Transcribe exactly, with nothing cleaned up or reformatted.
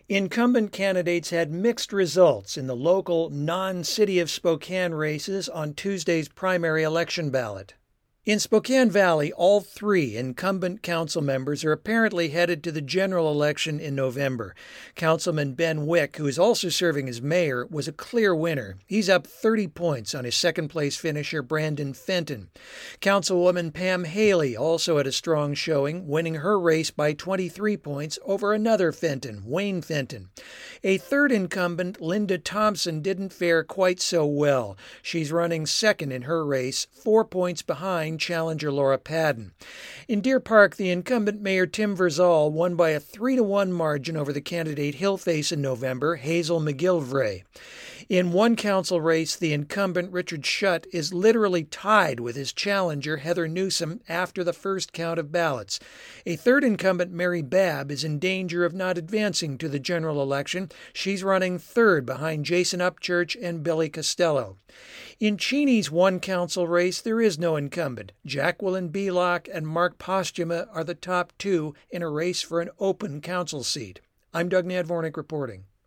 Incumbent candidates had mixed results in the local non-City of Spokane races on Tuesday's primary election ballot. In Spokane Valley, all three incumbent council members are apparently headed to the general election in November. Councilman Ben Wick, who is also serving as mayor, was a clear winner. He's up thirty points on his second-place finisher, Brandon Fenton. Councilwoman Pam Haley also had a strong showing, winning her race by twenty-three points over another Fenton, Wayne Fenton. A third incumbent, Linda Thompson, didn't fare quite so well. She's running second in her race, four points behind challenger Laura Padden. In Deer Park, the incumbent Mayor Tim Verzal won by a three to one margin over the candidate he'll face in November, Hazel McGillivray. In one council race, the incumbent Richard Schutt is literally tied with his challenger Heather Newsom after the first count of ballots. A third incumbent, Mary Babb, is in danger of not advancing to the general election. She's running third behind Jason Upchurch and Billy Costello. In Cheney's one council race, there is no incumbent. Jacqueline Belock and Mark Postuma are the top two in a race for an open council seat. I'm Doug Nadvornik reporting.